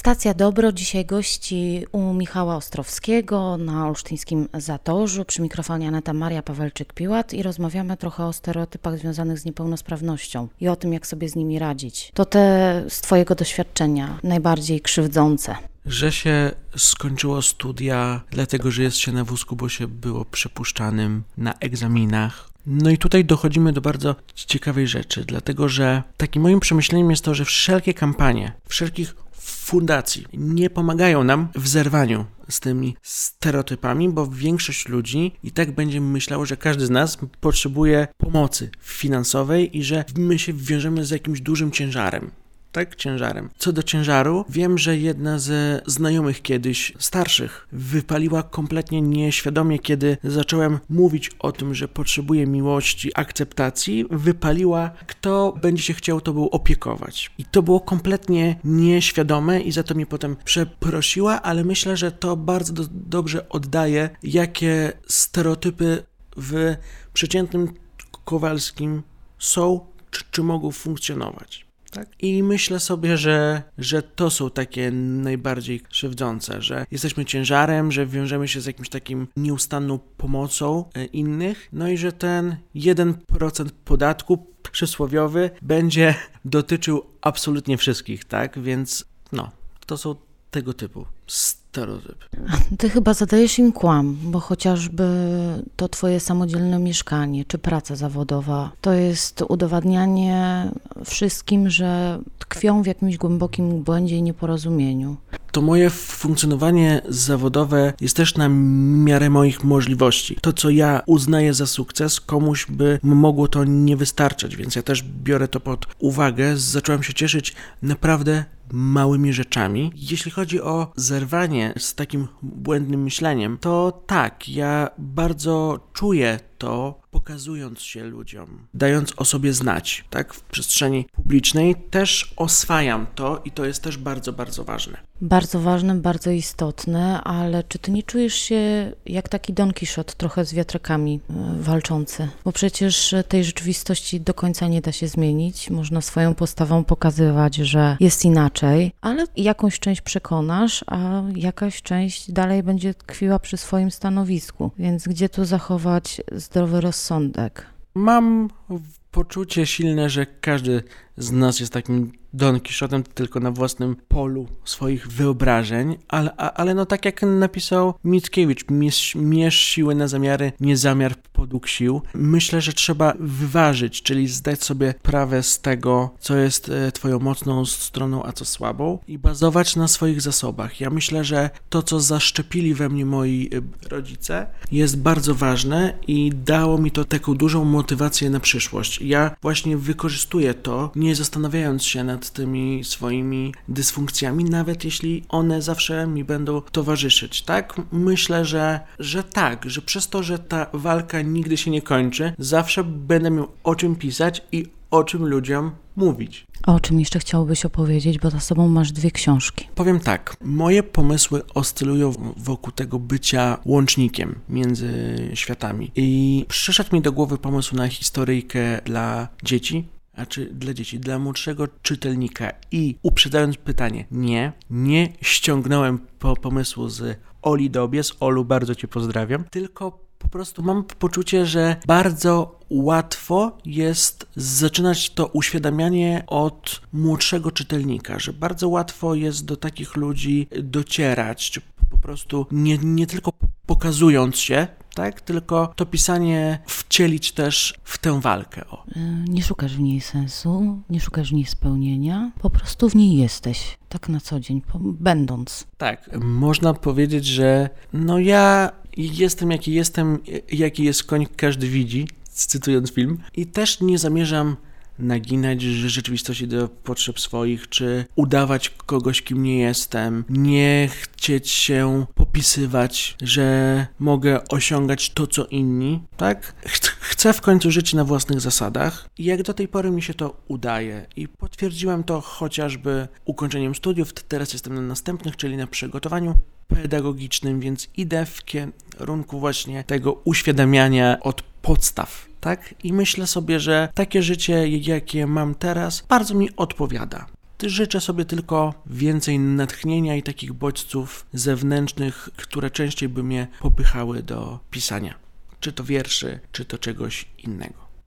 Stacja Dobro dzisiaj gości u Michała Ostrowskiego na olsztyńskim Zatorzu. Przy mikrofonie Aneta Maria Pawelczyk-Piłat i rozmawiamy trochę o stereotypach związanych z niepełnosprawnością i o tym, jak sobie z nimi radzić. To te z twojego doświadczenia najbardziej krzywdzące. Że się skończyło studia, dlatego że jest się na wózku, bo się było przepuszczanym na egzaminach. No i tutaj dochodzimy do bardzo ciekawej rzeczy, dlatego że takim moim przemyśleniem jest to, że wszelkie kampanie, wszelkich fundacji nie pomagają nam w zerwaniu z tymi stereotypami, bo większość ludzi i tak będzie myślało, że każdy z nas potrzebuje pomocy finansowej i że my się wiążemy z jakimś dużym ciężarem. Tak, ciężarem. Co do ciężaru, wiem, że jedna ze znajomych kiedyś, starszych, wypaliła kompletnie nieświadomie, kiedy zacząłem mówić o tym, że potrzebuję miłości, akceptacji, wypaliła, kto będzie się chciał tobą opiekować. I to było kompletnie nieświadome i za to mnie potem przeprosiła, ale myślę, że to bardzo dobrze oddaje, jakie stereotypy w przeciętnym Kowalskim są, czy mogą funkcjonować. Tak? I myślę sobie, że to są takie najbardziej krzywdzące, że jesteśmy ciężarem, że wiążemy się z jakimś takim nieustanną pomocą innych, no i że ten 1% podatku przysłowiowy będzie dotyczył absolutnie wszystkich, tak? Więc to są tego typu stereotypy. Ty chyba zadajesz im kłam, bo chociażby to twoje samodzielne mieszkanie czy praca zawodowa, to jest udowadnianie wszystkim, że tkwią w jakimś głębokim błędzie i nieporozumieniu. To moje funkcjonowanie zawodowe jest też na miarę moich możliwości. To, co ja uznaję za sukces, komuś by mogło to nie wystarczać, więc ja też biorę to pod uwagę. Zacząłem się cieszyć naprawdę małymi rzeczami. Jeśli chodzi o zerwanie z takim błędnym myśleniem, to tak, ja bardzo czuję to, pokazując się ludziom, dając o sobie znać, tak, w przestrzeni publicznej, też oswajam to i to jest też bardzo, bardzo ważne. Bardzo ważne, bardzo istotne, ale czy ty nie czujesz się jak taki Don Kichot, trochę z wiatrakami walczący? Bo przecież tej rzeczywistości do końca nie da się zmienić. Można swoją postawą pokazywać, że jest inaczej, ale jakąś część przekonasz, a jakaś część dalej będzie tkwiła przy swoim stanowisku. Więc gdzie tu zachować zdrowy rozsądek? Mam poczucie silne, że każdy z nas jest takim Don Kichotem, tylko na własnym polu swoich wyobrażeń, ale tak jak napisał Mickiewicz, mierz siły na zamiary, nie zamiar podług sił. Myślę, że trzeba wyważyć, czyli zdać sobie sprawę z tego, co jest twoją mocną stroną, a co słabą i bazować na swoich zasobach. Ja myślę, że to, co zaszczepili we mnie moi rodzice, jest bardzo ważne i dało mi to taką dużą motywację na przyszłość. Ja właśnie wykorzystuję to, nie zastanawiając się nad tymi swoimi dysfunkcjami, nawet jeśli one zawsze mi będą towarzyszyć, tak? Myślę, że tak, że przez to, że ta walka nigdy się nie kończy, zawsze będę miał o czym pisać i o czym ludziom mówić. O czym jeszcze chciałbyś opowiedzieć, bo za sobą masz 2 książki. Powiem tak, moje pomysły oscylują wokół tego bycia łącznikiem między światami i przyszedł mi do głowy pomysł na historyjkę dla dzieci, dla młodszego czytelnika i uprzedzając pytanie, nie ściągnąłem pomysłu z Oli Dobies. Olu, bardzo cię pozdrawiam, tylko po prostu mam poczucie, że bardzo łatwo jest zaczynać to uświadamianie od młodszego czytelnika, że bardzo łatwo jest do takich ludzi docierać, czy po prostu nie tylko pokazując się, tak, tylko to pisanie wcielić też w tę walkę. Nie szukasz w niej sensu, nie szukasz w niej spełnienia, po prostu w niej jesteś, tak na co dzień, będąc. Tak, można powiedzieć, że ja jestem jaki jest koń, każdy widzi, cytując film, i też nie zamierzam naginać rzeczywistości do potrzeb swoich, czy udawać kogoś, kim nie jestem, nie chcieć się popisywać, że mogę osiągać to, co inni, tak? Chcę w końcu żyć na własnych zasadach i jak do tej pory mi się to udaje i potwierdziłem to chociażby ukończeniem studiów, teraz jestem na następnych, czyli na przygotowaniu pedagogicznym, więc idę w kierunku właśnie tego uświadamiania od podstaw, tak? I myślę sobie, że takie życie, jakie mam teraz, bardzo mi odpowiada. życzę sobie tylko więcej natchnienia i takich bodźców zewnętrznych, które częściej by mnie popychały do pisania. Czy to wierszy, czy to czegoś innego.